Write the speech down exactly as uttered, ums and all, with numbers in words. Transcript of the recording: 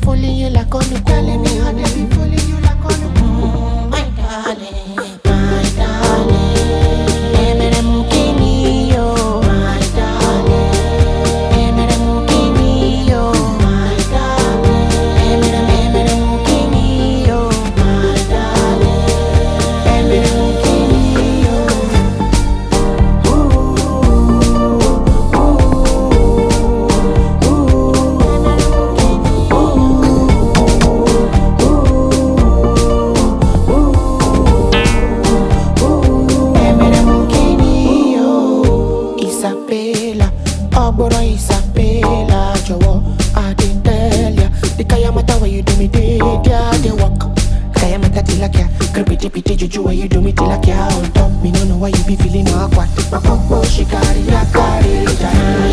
fooling you like on the telling me how they be fooling you like on the mm, my darling, my darling. Emere mukini yo, my darling. Emere mukini yo, my darling. Emere emere mukini yo, my darling. Emere mukini yo. Isabella, Ogboro Isabella, Jowo, I didn't tell ya. The Kayamata where you do me did ya, they walk. Kayamata tilakia, creepy pity juju where you do me tilakia on top. Me no know why you be feeling awkward. My popo she carry ya carry ya.